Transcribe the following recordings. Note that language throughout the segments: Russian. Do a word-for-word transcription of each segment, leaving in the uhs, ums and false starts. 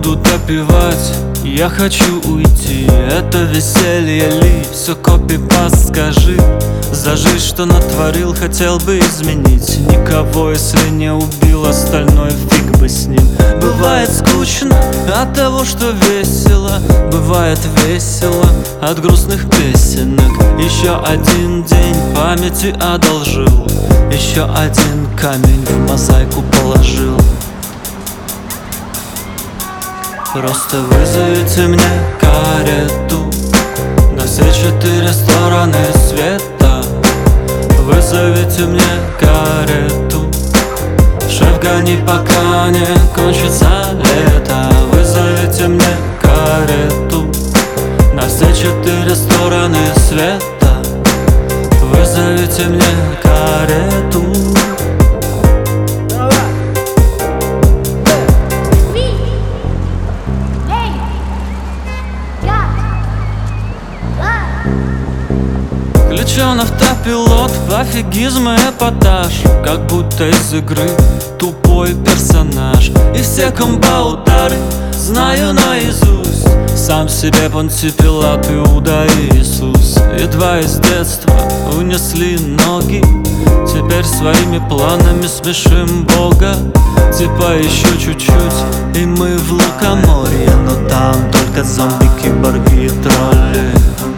буду допивать, я хочу уйти. Это веселье ли, все копипаст, скажи. За жизнь, что натворил, хотел бы изменить. Никого, если не убил, остальное фиг бы с ним. Бывает скучно от того, что весело. Бывает весело от грустных песенок. Еще один день памяти одолжил. Еще один камень в мозаику положил. Просто вызовите мне карету на все четыре стороны света. Вызовите мне карету, шеф, гони, пока не кончится лето. Вызовите мне карету на все четыре стороны света. Вызовите мне карету. Включен автопилот, пофигизм и эпатаж, как будто из игры тупой персонаж. И все комбо-удары знаю наизусть. Сам себе Понтий Пилат, Иуда и Иисус. Едва из детства унесли ноги, теперь своими планами смешим Бога. Типа еще чуть-чуть, и мы в лукоморье, но там только зомби, киборги и тролли.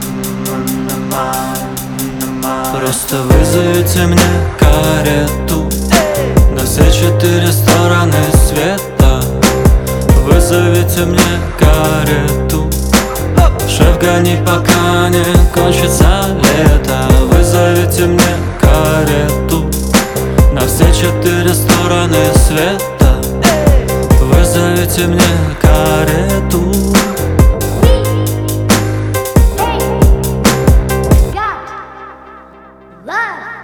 Просто вызовите мне карету на все четыре стороны света. Вызовите мне карету, шеф, гони, пока не кончится лето. Вызовите мне карету на все четыре стороны света. Вызовите мне карету. Love.